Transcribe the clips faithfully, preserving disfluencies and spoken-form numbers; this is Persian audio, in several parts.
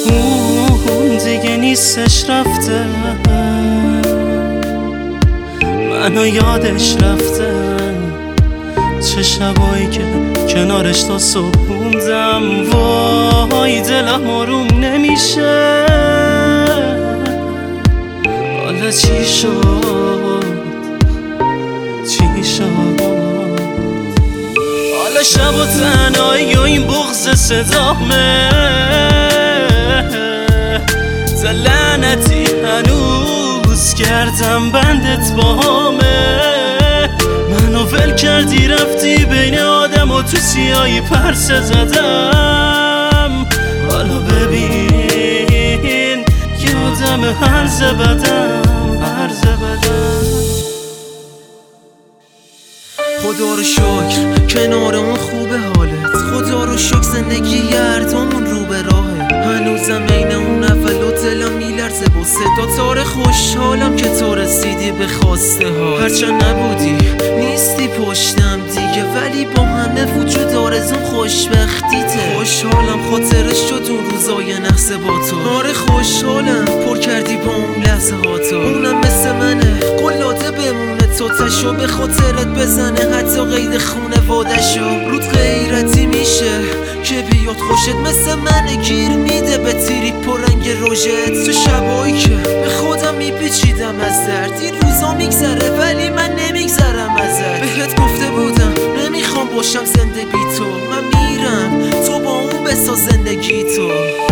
اون دیگه نیستش رفته، منو یادش رفته. چه شبایی که کنارش تا صبح موندم، وای دلم آروم نمیشه. حالا چی شد چی شد؟ حالا شب و تنهایی و این بغض صدامه، لعنتی هنوز کردم بندت باهامه. منو ول کردی رفتی بین آدم و تو سیایی پرسه زدم. حالا ببین یادم هرز بدم هرز بدم. خدا رو شکر کنار اون خوبه حالت، خدا رو شکر زندگی گردامون رو به راهه. هنوزم عین اون اول و دلم میلرزه با صدا تار خوشحالم که تو رسیدی به خواسته ها. هرچند نبودی نیستی پشتم دیگه، ولی با همه وجود آرزوم خوشبختیته. خوشحالم خاطرش شد اون روزای نحس با تو. آره خوشحالم پر کردی با اون لحظه ها تو. اونم مثل منه قلاده بمونه تو تشو به خاطرت بزنه، حتی قید خونوادشو. رود غیرتی میشه که بیاد خوشت مثل منه، گیر میده به تیری پرنگ روژت. تو شبایی که به خودم میپیچیدم از درد، این روزا میگذره ولی من نمیگذرم ازت. بهت گفته بودم نمیخوام باشم زنده بی تو، من میرم تو با اون بساز زندگی تو.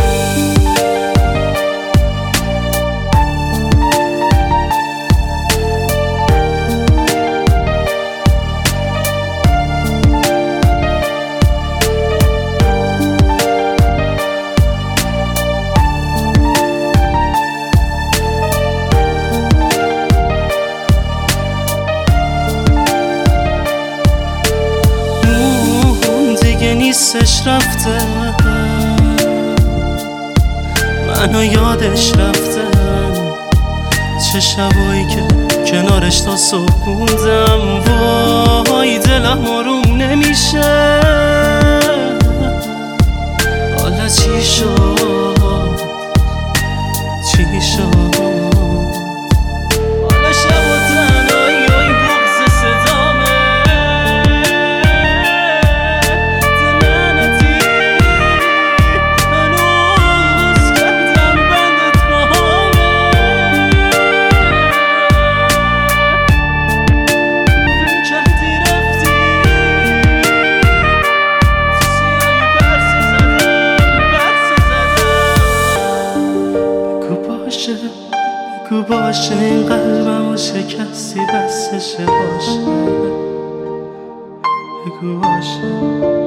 نیستش رفته، منو یادش رفته. چه شبایی که کنارش تا صبح موندم، وای دلم آروم نمیشه. حالا چی شد چی شد؟ حالا شب و تنهایی و این بغض صدامه، بگو باشه این قلبمو شکستی بسشه باشه. بگو باشه